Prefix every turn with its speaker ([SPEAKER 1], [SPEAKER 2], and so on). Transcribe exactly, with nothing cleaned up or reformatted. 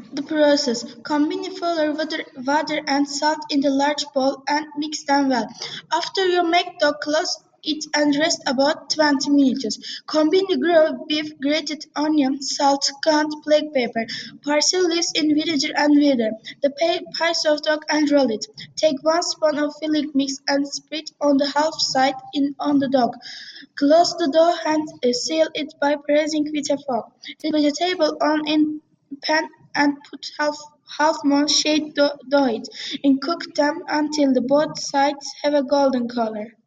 [SPEAKER 1] The process: combine flour, water, water and salt in the large bowl and mix them well. After you make dough, close it and rest about twenty minutes. Combine the ground beef, grated onion, salt, canned black pepper, parsley leaves in vinegar and water. The pie, pie of dough and roll it. Take one spoon of filling mix and spread on the half side in on the dough. Close the dough and uh, seal it by pressing with a fork. Put vegetable on in pan and put half half more shade dough, dough it and cook them until the both sides have a golden color.